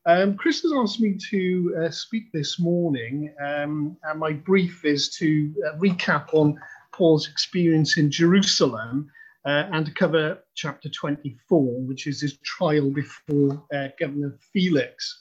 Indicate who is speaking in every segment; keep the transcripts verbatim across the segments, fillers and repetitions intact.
Speaker 1: Um, Chris has asked me to uh, speak this morning, um, and my brief is to uh, recap on Paul's experience in Jerusalem uh, and to cover chapter twenty-four, which is his trial before uh, Governor Felix.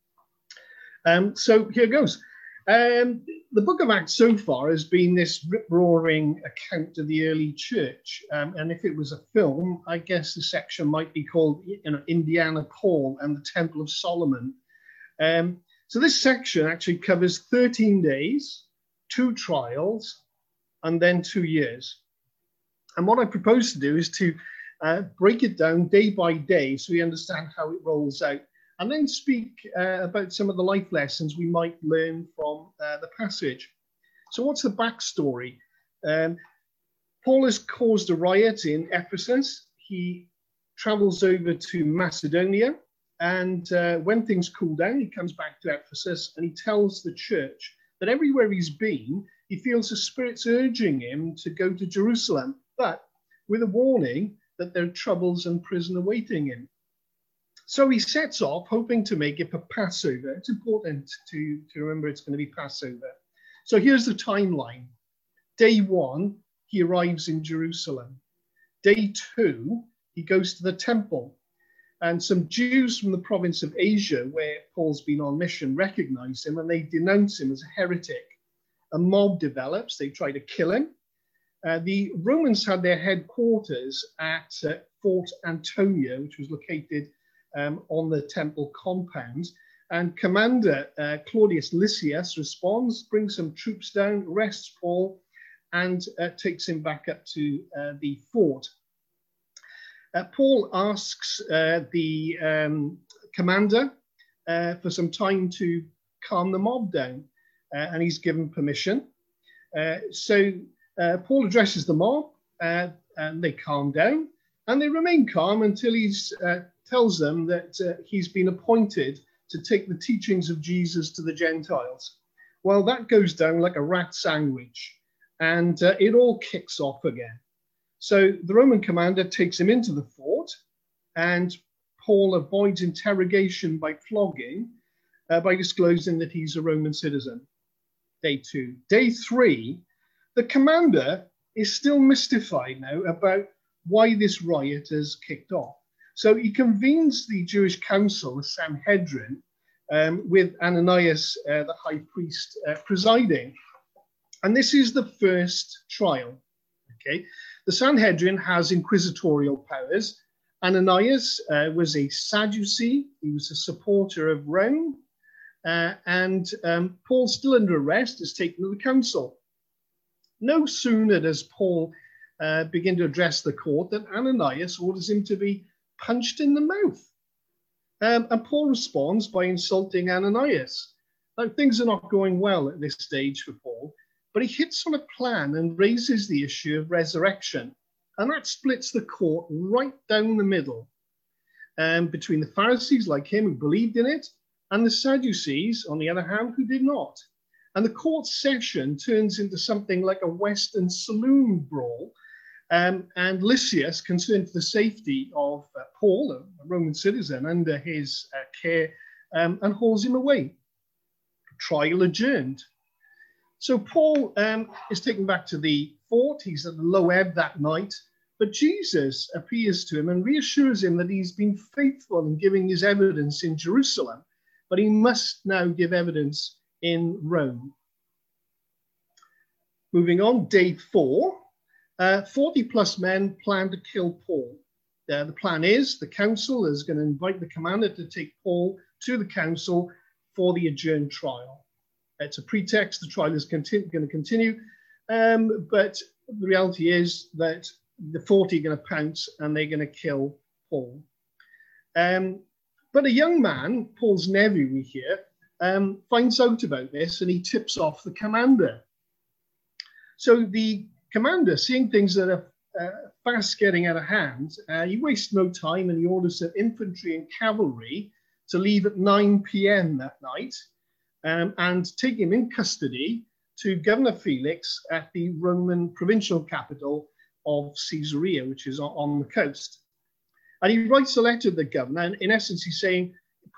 Speaker 1: Um, so here goes. Um, the book of Acts so far has been this rip-roaring account of the early church. Um, and if it was a film, I guess the section might be called, you know, Indiana Paul and the Temple of Solomon. Um, so this section actually covers thirteen days, two trials, and then two years. And what I propose to do is to uh, break it down day by day so we understand how it rolls out, and then speak uh, about some of the life lessons we might learn from uh, the passage. So what's the backstory? Um, Paul has caused a riot in Ephesus. He travels over to Macedonia, and uh, when things cool down, he comes back to Ephesus and he tells the church that everywhere he's been, he feels the Spirit's urging him to go to Jerusalem, but with a warning that there are troubles and prison awaiting him. So he sets off, hoping to make it for Passover. It's important to, to remember it's going to be Passover. So here's the timeline. Day one, he arrives in Jerusalem. Day two, he goes to the temple. And some Jews from the province of Asia, where Paul's been on mission, recognize him and they denounce him as a heretic. A mob develops. They try to kill him. Uh, the Romans had their headquarters at uh, Fort Antonia, which was located Um, on the temple compound, and Commander uh, Claudius Lysias responds, brings some troops down, arrests Paul, and uh, takes him back up to uh, the fort. Uh, Paul asks uh, the um, commander uh, for some time to calm the mob down, uh, and he's given permission. Uh, so uh, Paul addresses the mob, uh, and they calm down, and they remain calm until he's uh, tells them that uh, he's been appointed to take the teachings of Jesus to the Gentiles. Well, that goes down like a rat sandwich, and uh, it all kicks off again. So the Roman commander takes him into the fort, and Paul avoids interrogation by flogging uh, by disclosing that he's a Roman citizen. Day two. Day three, the commander is still mystified now about why this riot has kicked off. So he convenes the Jewish council, the Sanhedrin, um, with Ananias, uh, the high priest, uh, presiding. And this is the first trial. Okay, the Sanhedrin has inquisitorial powers. Ananias uh, was a Sadducee. He was a supporter of Rome. Uh, and um, Paul, still under arrest, is taken to the council. No sooner does Paul uh, begin to address the court than Ananias orders him to be punched in the mouth. Um, and Paul responds by insulting Ananias. Now, things are not going well at this stage for Paul, but he hits on a plan and raises the issue of resurrection. And that splits the court right down the middle um, between the Pharisees like him who believed in it and the Sadducees, on the other hand, who did not. And the court session turns into something like a Western saloon brawl. Um, and Lysias, concerned for the safety of uh, Paul, a Roman citizen, under his uh, care, um, and hauls him away. Trial adjourned. So Paul um, is taken back to the fort. He's at the low ebb that night, but Jesus appears to him and reassures him that he's been faithful in giving his evidence in Jerusalem, but he must now give evidence in Rome. Moving on, day four. Uh, forty plus men plan to kill Paul. Uh, the plan is the council is going to invite the commander to take Paul to the council for the adjourned trial. It's a pretext. The trial is conti- going to continue. Um, but the reality is that the forty are going to pounce and they're going to kill Paul. Um, but a young man, Paul's nephew, we hear, um, finds out about this and he tips off the commander. So the commander, seeing things that are uh, fast getting out of hand, uh, he wastes no time and he orders the infantry and cavalry to leave at nine p m that night um, and take him in custody to Governor Felix at the Roman provincial capital of Caesarea, which is on, on the coast. And he writes a letter to the governor, and in essence he's saying,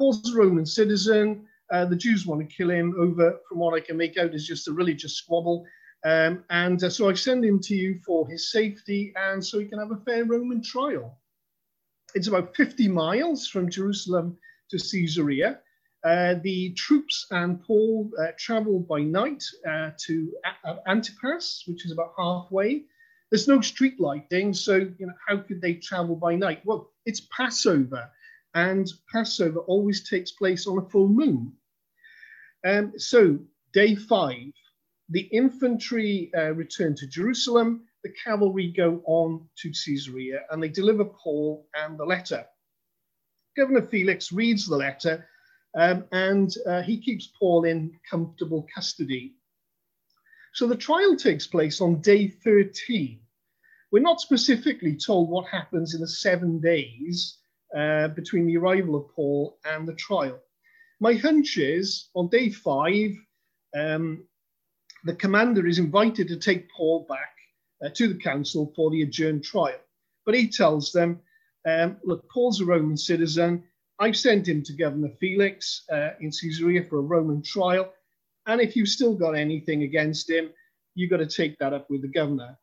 Speaker 1: Paul's a Roman citizen. Uh, the Jews want to kill him over, from what I can make out, is just a religious squabble. Um, and uh, so I send him to you for his safety and so he can have a fair Roman trial. It's about fifty miles from Jerusalem to Caesarea. Uh, the troops and Paul uh, traveled by night uh, to Antipas, which is about halfway. There's no street lighting, so you know how could they travel by night? Well, it's Passover, and Passover always takes place on a full moon. Um, so day five, the infantry uh, return to Jerusalem, the cavalry go on to Caesarea, and they deliver Paul and the letter. Governor Felix reads the letter, um, and uh, he keeps Paul in comfortable custody. So the trial takes place on day thirteen. We're not specifically told what happens in the seven days uh, between the arrival of Paul and the trial. My hunch is on day five, um, the commander is invited to take Paul back uh, to the council for the adjourned trial. But he tells them, um, look, Paul's a Roman citizen. I've sent him to Governor Felix uh, in Caesarea for a Roman trial. And if you've still got anything against him, you've got to take that up with the governor.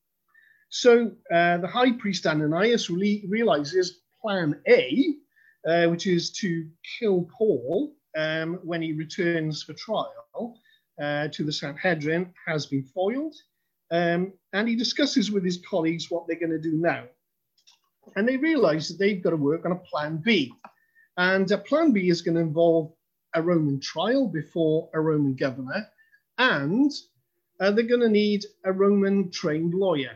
Speaker 1: So uh, the high priest Ananias re realizes plan A, uh, which is to kill Paul um, when he returns for trial uh, to the Sanhedrin, has been foiled. Um, and he discusses with his colleagues what they're going to do now. And they realize that they've got to work on a plan B. And uh, plan B is going to involve a Roman trial before a Roman governor, and uh, they're going to need a Roman trained lawyer.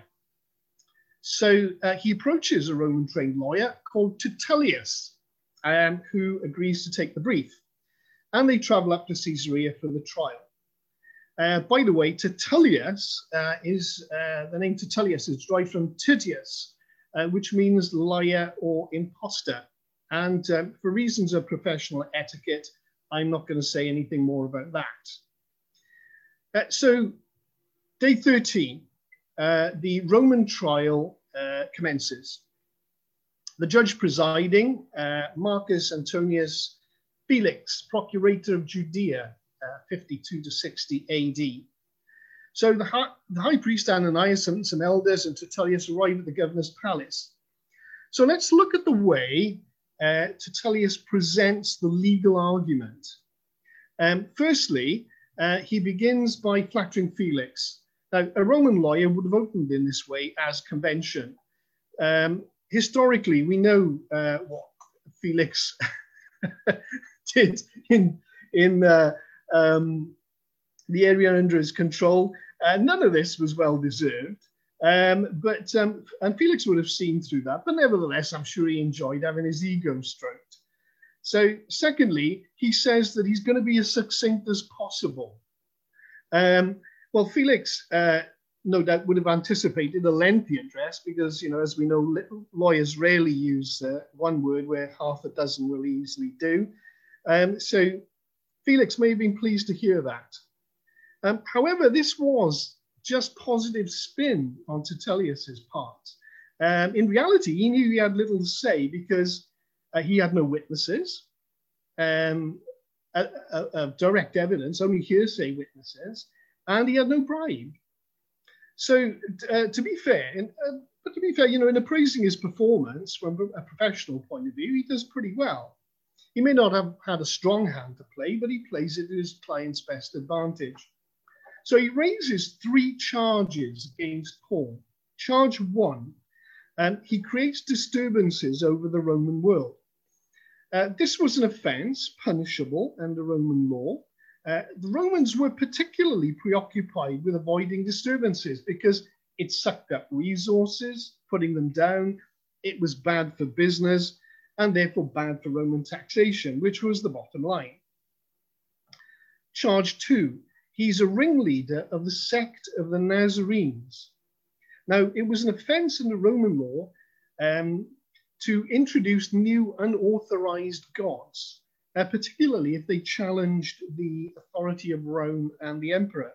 Speaker 1: So uh, he approaches a Roman trained lawyer called Tertullius, um, who agrees to take the brief. And they travel up to Caesarea for the trial. Uh, by the way, Tertullius uh, is, uh, the name Tertullius is derived from Titius, uh, which means liar or imposter. And um, for reasons of professional etiquette, I'm not going to say anything more about that. Uh, so day thirteen, uh, the Roman trial uh, commences. The judge presiding, uh, Marcus Antonius Felix, procurator of Judea, uh, fifty-two to sixty A D. So the high, the high priest Ananias and some elders and Tertullius arrive at the governor's palace. So let's look at the way uh, Tertullius presents the legal argument. Um, firstly, uh, he begins by flattering Felix. Now, a Roman lawyer would have opened in this way as convention. Um, historically, we know uh, what Felix did in, in uh, um, the area under his control. Uh, none of this was well deserved, um, but um, and Felix would have seen through that. But nevertheless, I'm sure he enjoyed having his ego stroked. So, secondly, he says that he's going to be as succinct as possible. Um, well, Felix, uh, no doubt, would have anticipated a lengthy address because, you know, as we know, lawyers rarely use uh, one word where half a dozen will easily do. Um, so, Felix may have been pleased to hear that. Um, however, this was just positive spin on Tertullius's part. Um, in reality, he knew he had little to say because uh, he had no witnesses, um, a, a, a direct evidence, only hearsay witnesses, and he had no bribe. So, uh, to be fair, in, uh, but to be fair, you know, in appraising his performance from a professional point of view, he does pretty well. He may not have had a strong hand to play, but he plays it to his client's best advantage. So he raises three charges against Paul. Charge one, um, he creates disturbances over the Roman world. Uh, this was an offense punishable under Roman law. Uh, the Romans were particularly preoccupied with avoiding disturbances because it sucked up resources, putting them down. It was bad for business and therefore bad for Roman taxation, which was the bottom line. Charge two, he's a ringleader of the sect of the Nazarenes. Now, it was an offense under Roman law um, to introduce new unauthorized gods, uh, particularly if they challenged the authority of Rome and the emperor.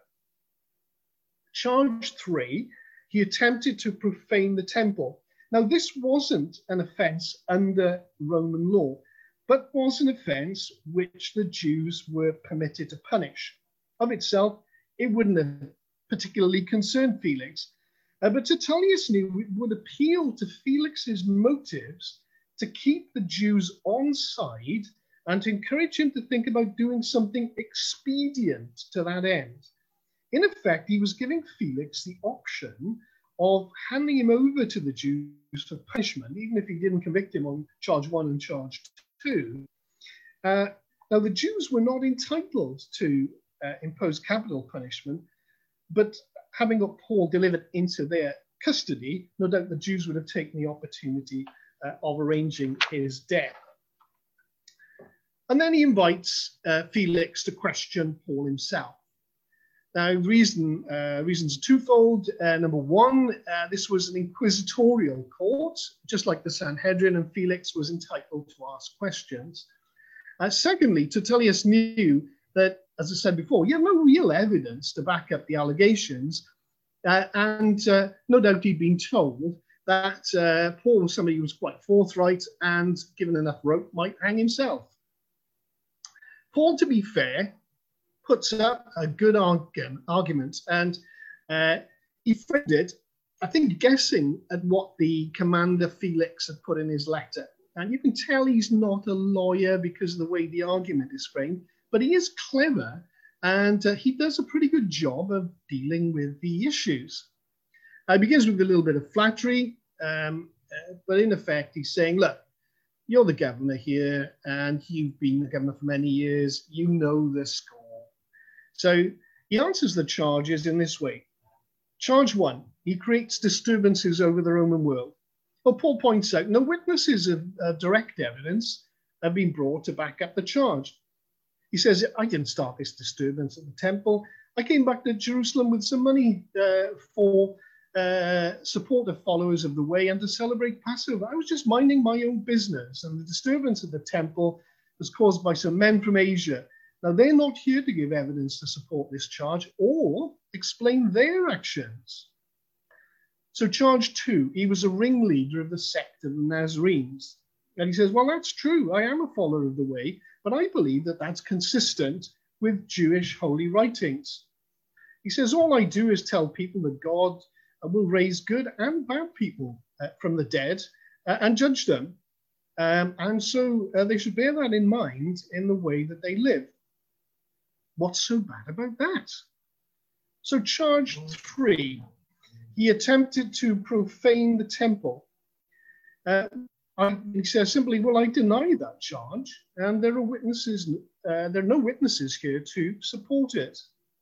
Speaker 1: Charge three, he attempted to profane the temple. Now, this wasn't an offense under Roman law, but was an offence which the Jews were permitted to punish. Of itself, it wouldn't have particularly concerned Felix, uh, but Tertullius knew it would appeal to Felix's motives to keep the Jews on side and to encourage him to think about doing something expedient to that end. In effect, he was giving Felix the option of handing him over to the Jews for punishment, even if he didn't convict him on charge one and charge two. Uh, now, the Jews were not entitled to uh, impose capital punishment, but having got Paul delivered into their custody, no doubt the Jews would have taken the opportunity uh, of arranging his death. And then he invites uh, Felix to question Paul himself. Now, reason, uh, reasons are twofold. Uh, number one, uh, this was an inquisitorial court, just like the Sanhedrin, and Felix was entitled to ask questions. Uh, secondly, Tertullius knew that, as I said before, he had no real evidence to back up the allegations, uh, and uh, no doubt he'd been told that uh, Paul was somebody who was quite forthright and, given enough rope, might hang himself. Paul, to be fair, puts up a good argument, and uh, he framed it, I think, guessing at what the commander Felix had put in his letter. And you can tell he's not a lawyer because of the way the argument is framed, but he is clever, and uh, he does a pretty good job of dealing with the issues. Uh, it begins with a little bit of flattery, um, uh, but in effect, he's saying, look, you're the governor here, and you've been the governor for many years. You know the score. So he answers the charges in this way. Charge one, he creates disturbances over the Roman world. Well, Paul points out no witnesses of uh, direct evidence have been brought to back up the charge. He says, I didn't start this disturbance at the temple. I came back to Jerusalem with some money uh, for uh, support of followers of the way and to celebrate Passover. I was just minding my own business, and the disturbance at the temple was caused by some men from Asia. Now, they're not here to give evidence to support this charge or explain their actions. So charge two, he was a ringleader of the sect of the Nazarenes. And he says, well, that's true. I am a follower of the way, but I believe that that's consistent with Jewish holy writings. He says, all I do is tell people that God will raise good and bad people uh, from the dead uh, and judge them. Um, and so uh, they should bear that in mind in the way that they live. What's so bad about that? So charge three, he attempted to profane the temple. Uh, I, he says simply, well, I deny that charge, and there are witnesses, uh, there are no witnesses here to support it.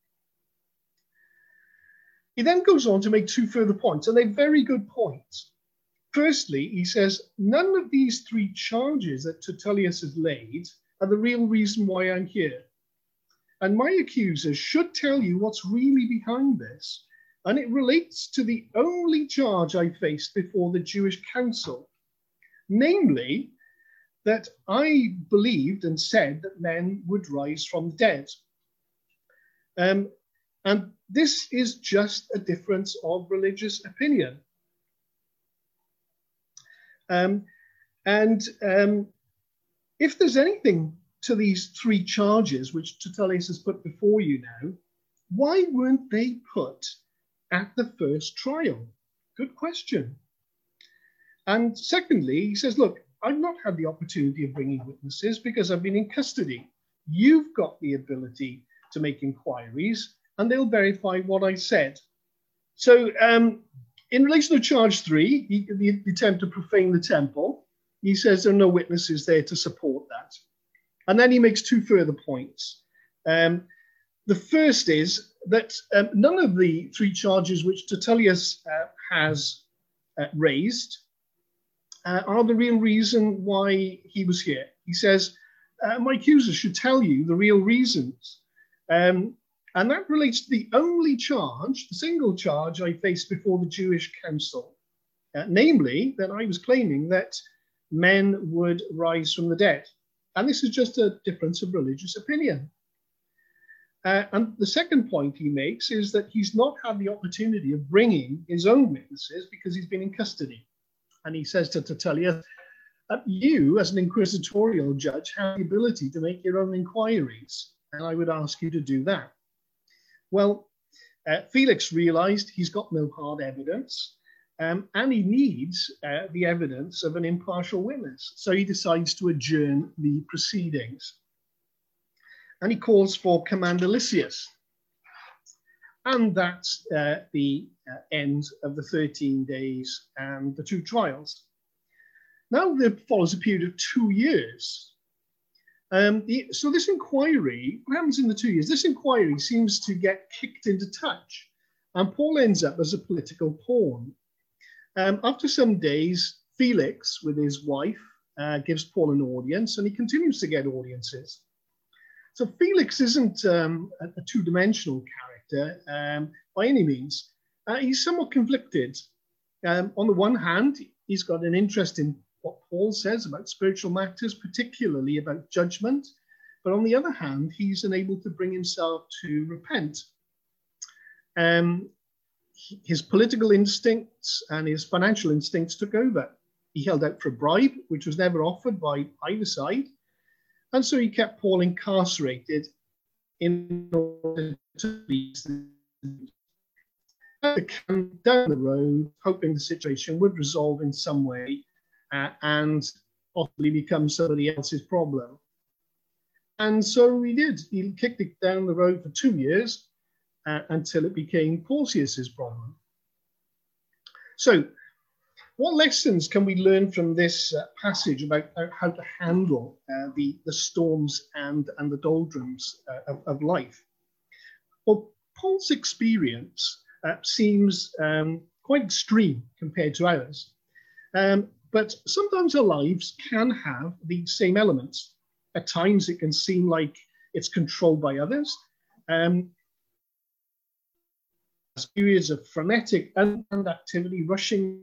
Speaker 1: He then goes on to make two further points, and they're very good points. Firstly, he says, none of these three charges that Tertullius has laid are the real reason why I'm here. And my accusers should tell you what's really behind this. And it relates to the only charge I faced before the Jewish council, namely that I believed and said that men would rise from the dead. Um, and this is just a difference of religious opinion. Um, and um, if there's anything to these three charges which Tertullius has put before you now, why weren't they put at the first trial? Good question. And secondly, he says, look, I've not had the opportunity of bringing witnesses because I've been in custody. You've got the ability to make inquiries and they'll verify what I said. So um, in relation to charge three, he, the, the attempt to profane the temple, he says there are no witnesses there to support that. And then he makes two further points. Um, the first is that um, none of the three charges which Tertullius uh, has uh, raised uh, are the real reason why he was here. He says, uh, my accusers should tell you the real reasons. Um, and that relates to the only charge, the single charge I faced before the Jewish council, uh, namely that I was claiming that men would rise from the dead. And this is just a difference of religious opinion. Uh, and the second point he makes is that he's not had the opportunity of bringing his own witnesses because he's been in custody. And he says to Tertullius, Uh, you, as an inquisitorial judge, have the ability to make your own inquiries, and I would ask you to do that. Well, uh, Felix realized he's got no hard evidence, um, and he needs uh, the evidence of an impartial witness. So he decides to adjourn the proceedings. And he calls for Commander Lysias. And that's uh, the uh, end of the thirteen days and the two trials. Now there follows a period of two years. Um, the, so this inquiry, what happens in the two years? This inquiry seems to get kicked into touch, and Paul ends up as a political pawn. Um, after some days, Felix, with his wife, uh, gives Paul an audience, and he continues to get audiences. So Felix isn't um, a, a two-dimensional character um, by any means. Uh, he's somewhat conflicted. Um, on the one hand, he's got an interest in what Paul says about spiritual matters, particularly about judgment. But on the other hand, he's unable to bring himself to repent. Um, his political instincts and his financial instincts took over. He held out for a bribe, which was never offered by either side. And so he kept Paul incarcerated in order to please down the road, hoping the situation would resolve in some way uh, and possibly become somebody else's problem. And so he did. He kicked it down the road for two years uh, until it became Porcius's problem. So what lessons can we learn from this uh, passage about uh, how to handle uh, the, the storms and, and the doldrums uh, of, of life? Well, Paul's experience uh, seems um, quite extreme compared to ours. Um, but sometimes our lives can have the same elements. At times it can seem like it's controlled by others. Um, periods of frenetic unplanned activity, rushing.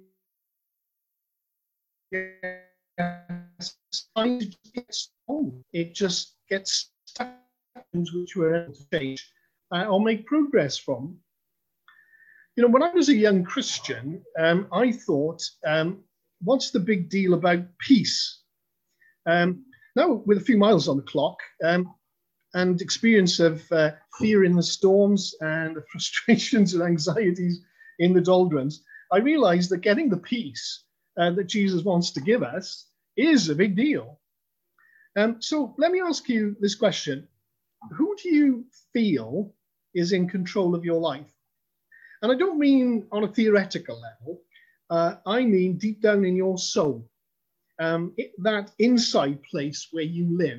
Speaker 1: It just gets stuck in which we're able to change uh, or make progress from. You know, when I was a young Christian, um, I thought, um, what's the big deal about peace? Um, now, with a few miles on the clock um, and experience of uh, fear in the storms and the frustrations and anxieties in the doldrums, I realized that getting the peace Uh, that Jesus wants to give us is a big deal. Um, so let me ask you this question. Who do you feel is in control of your life? And I don't mean on a theoretical level. Uh, I mean deep down in your soul, um, it, that inside place where you live.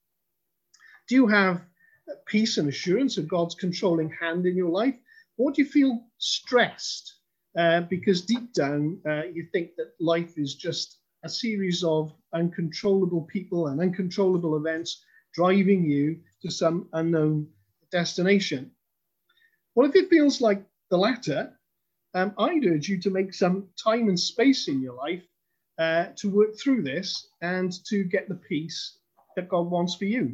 Speaker 1: Do you have peace and assurance of God's controlling hand in your life? Or do you feel stressed? Uh, because deep down, uh, you think that life is just a series of uncontrollable people and uncontrollable events driving you to some unknown destination. Well, if it feels like the latter, um, I'd urge you to make some time and space in your life uh, to work through this and to get the peace that God wants for you.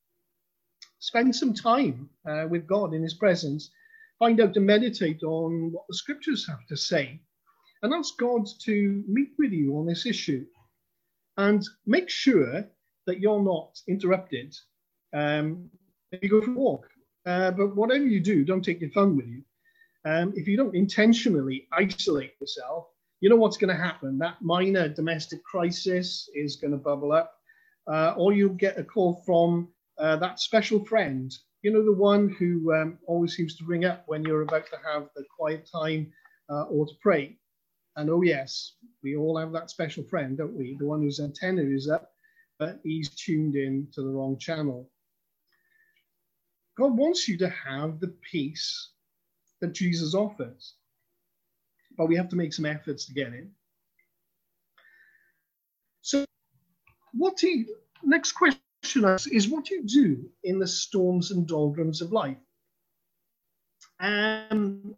Speaker 1: Spend some time uh, with God in his presence. Find out to meditate on what the scriptures have to say and ask God to meet with you on this issue. And make sure that you're not interrupted um, if you go for a walk. Uh, but whatever you do, don't take your phone with you. Um, if you don't intentionally isolate yourself, you know what's going to happen. That minor domestic crisis is going to bubble up, uh, or you'll get a call from uh, that special friend. You know, the one who um, always seems to ring up when you're about to have the quiet time uh, or to pray. And oh yes, we all have that special friend, don't we? The one whose antenna is up, but he's tuned in to the wrong channel. God wants you to have the peace that Jesus offers, but we have to make some efforts to get it. So what he, next question is, what do you do in the storms and doldrums of life? Um,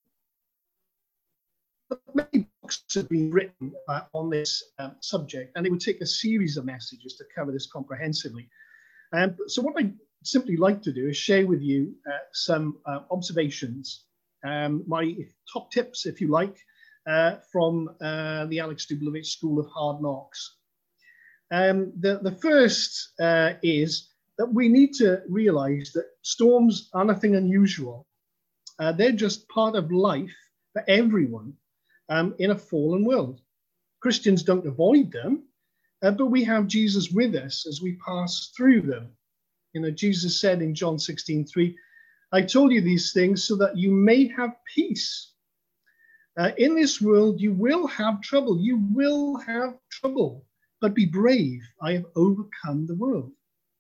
Speaker 1: many books have been written uh, on this uh, subject, and it would take a series of messages to cover this comprehensively. Um, so what I simply like to do is share with you uh, some uh, observations, um, my top tips, if you like, uh, from uh, the Alex Dublovich School of Hard Knocks. Um, the, the first uh, is that we need to realize that storms are nothing unusual. Uh, they're just part of life for everyone um, in a fallen world. Christians don't avoid them, uh, but we have Jesus with us as we pass through them. You know, Jesus said in John sixteen three, I told you these things so that you may have peace. Uh, in this world, you will have trouble. You will have trouble, but be brave. I have overcome the world.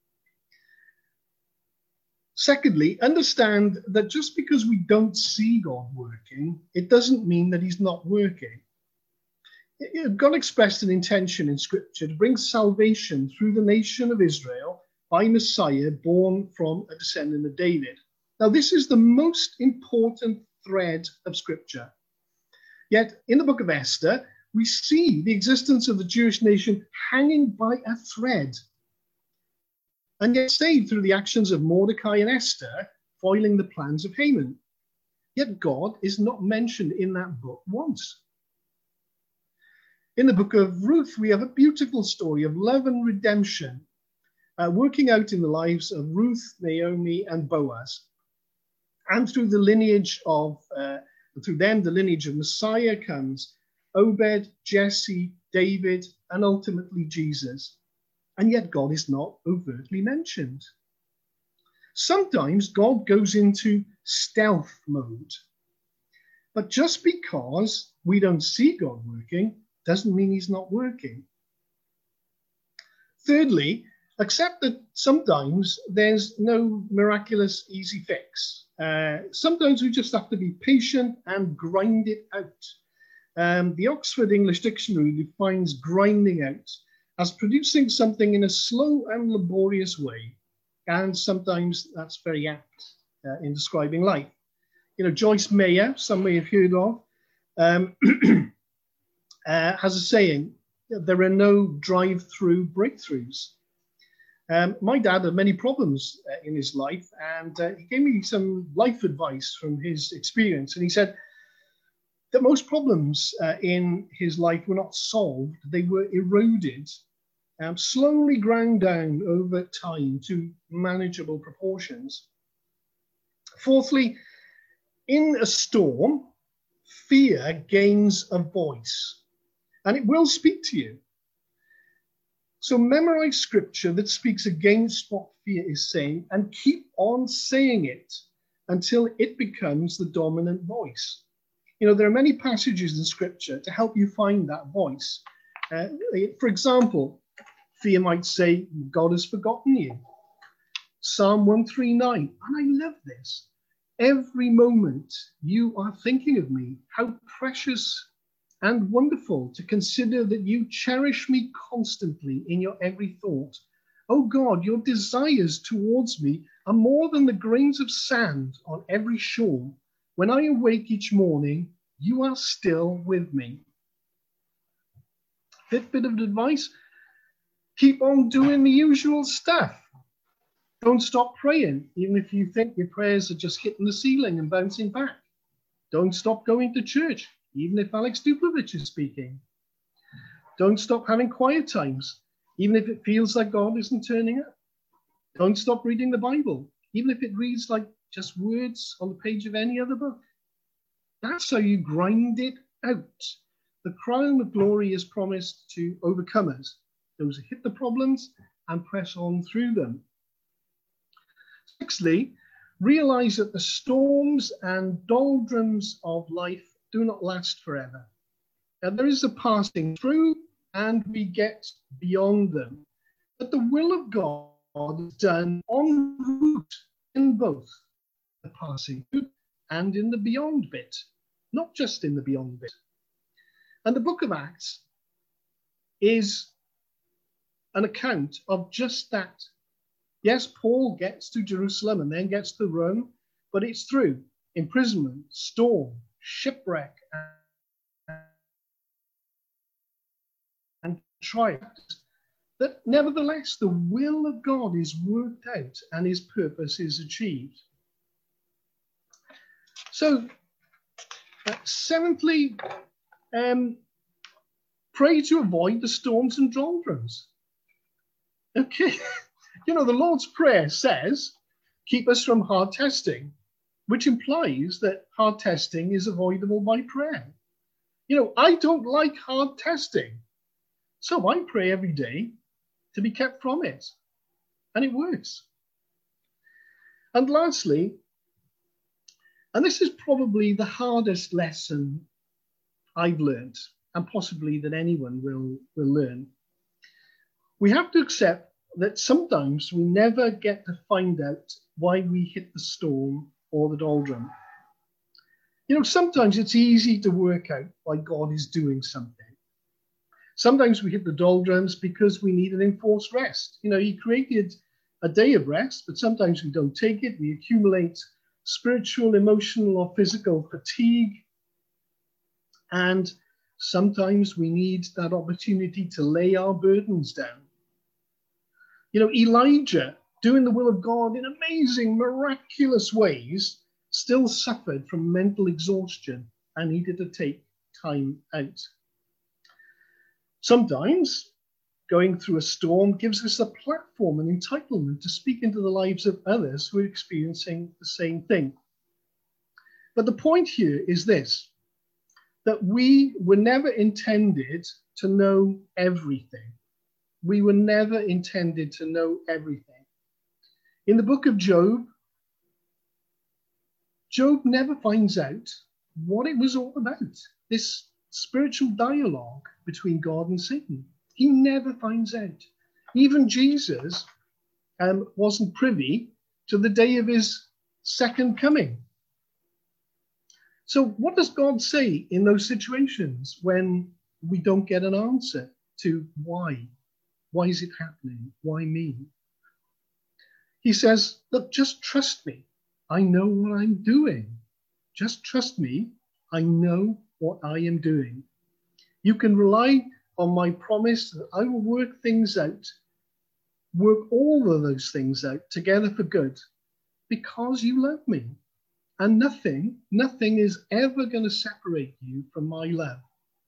Speaker 1: Secondly, understand that just because we don't see God working, it doesn't mean that he's not working. God expressed an intention in Scripture to bring salvation through the nation of Israel by Messiah born from a descendant of David. Now, this is the most important thread of Scripture. Yet, in the book of Esther, we see the existence of the Jewish nation hanging by a thread, and yet saved through the actions of Mordecai and Esther, foiling the plans of Haman. Yet God is not mentioned in that book once. In the book of Ruth, we have a beautiful story of love and redemption, uh, working out in the lives of Ruth, Naomi, and Boaz. And through the lineage of, uh, through them, the lineage of Messiah comes Obed, Jesse, David, and ultimately Jesus. And yet God is not overtly mentioned. Sometimes God goes into stealth mode. But just because we don't see God working doesn't mean he's not working. Thirdly, accept that sometimes there's no miraculous easy fix. Uh, sometimes we just have to be patient and grind it out. Um, the Oxford English Dictionary defines grinding out as producing something in a slow and laborious way. And sometimes that's very apt uh, in describing life. You know, Joyce Meyer, some may have heard of, um, uh, has a saying, there are no drive-through breakthroughs. Um, my dad had many problems uh, in his life, and uh, he gave me some life advice from his experience. And he said that most problems uh, in his life were not solved, they were eroded, um, slowly ground down over time to manageable proportions. Fourthly, in a storm, fear gains a voice, and it will speak to you. So memorize scripture that speaks against what fear is saying and keep on saying it until it becomes the dominant voice. You know, there are many passages in scripture to help you find that voice. Uh, for example, fear might say, God has forgotten you. Psalm one thirty-nine, and I love this. Every moment you are thinking of me, how precious and wonderful to consider that you cherish me constantly in your every thought. Oh God, your desires towards me are more than the grains of sand on every shore. When I awake each morning, you are still with me. Fifth bit of advice, keep on doing the usual stuff. Don't stop praying, even if you think your prayers are just hitting the ceiling and bouncing back. Don't stop going to church, even if Alex Duplovich is speaking. Don't stop having quiet times, even if it feels like God isn't turning up. Don't stop reading the Bible, even if it reads like just words on the page of any other book. That's how you grind it out. The crown of glory is promised to overcomers, those who hit the problems and press on through them. Sixthly, realize that the storms and doldrums of life do not last forever. Now, there is a passing through and we get beyond them. But the will of God is done en route in both the passing through and in the beyond bit, not just in the beyond bit. And the book of Acts is an account of just that. Yes, Paul gets to Jerusalem and then gets to Rome, but it's through imprisonment, storm, shipwreck, and trials that nevertheless the will of God is worked out and his purpose is achieved. So, uh, seventhly, um, pray to avoid the storms and doldrums. Okay, you know, the Lord's Prayer says, keep us from hard testing, which implies that hard testing is avoidable by prayer. You know, I don't like hard testing, so I pray every day to be kept from it, and it works. And lastly, and this is probably the hardest lesson I've learned, and possibly that anyone will, will learn. We have to accept that sometimes we never get to find out why we hit the storm or the doldrum. You know, sometimes it's easy to work out why God is doing something. Sometimes we hit the doldrums because we need an enforced rest. You know, he created a day of rest, but sometimes we don't take it. We accumulate spiritual, emotional, or physical fatigue. And sometimes we need that opportunity to lay our burdens down. You know, Elijah, doing the will of God in amazing, miraculous ways, still suffered from mental exhaustion and needed to take time out. Sometimes going through a storm gives us a platform and entitlement to speak into the lives of others who are experiencing the same thing. But the point here is this, that we were never intended to know everything. We were never intended to know everything. In the book of Job, Job never finds out what it was all about, this spiritual dialogue between God and Satan. He never finds out. Even Jesus um, wasn't privy to the day of his second coming. So what does God say in those situations when we don't get an answer to why? Why is it happening? Why me? He says, look, just trust me. I know what I'm doing. Just trust me. I know what I am doing. You can rely on my promise that I will work things out, work all of those things out together for good, because you love me. And nothing, nothing is ever going to separate you from my love.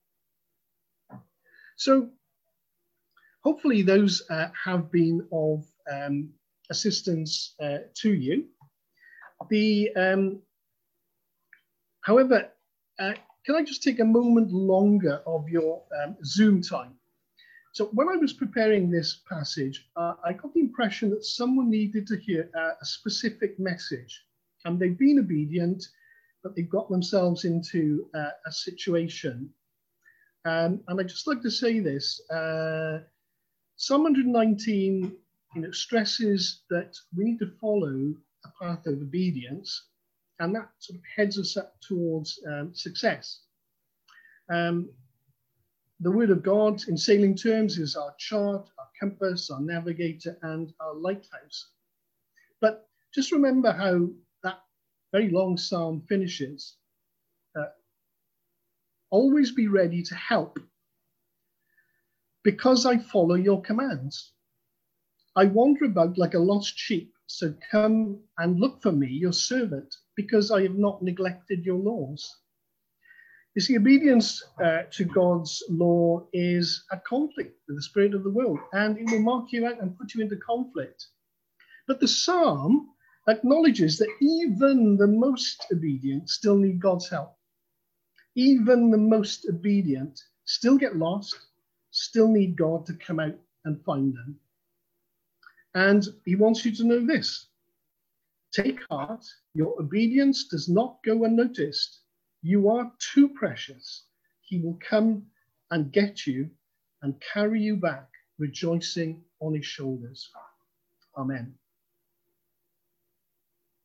Speaker 1: So hopefully those uh, have been of um, assistance uh, to you. The, um, however, uh, can I just take a moment longer of your um, Zoom time? So when I was preparing this passage, uh, I got the impression that someone needed to hear uh, a specific message. And they've been obedient, but they've got themselves into uh, a situation. Um, and I'd just like to say this. Uh, Psalm one nineteen you know, stresses that we need to follow a path of obedience, and that sort of heads us up towards um, success. Um, the word of God in sailing terms is our chart, our compass, our navigator, and our lighthouse. But just remember how that very long psalm finishes. Uh, Always be ready to help, because I follow your commands. I wander about like a lost sheep, so come and look for me, your servant, because I have not neglected your laws. You see, obedience uh, to God's law is at conflict with the spirit of the world, and it will mark you out and put you into conflict. But the psalm acknowledges that even the most obedient still need God's help. Even the most obedient still get lost, still need God to come out and find them. And he wants you to know this. Take heart, your obedience does not go unnoticed. You are too precious. He will come and get you and carry you back, rejoicing on his shoulders. Amen.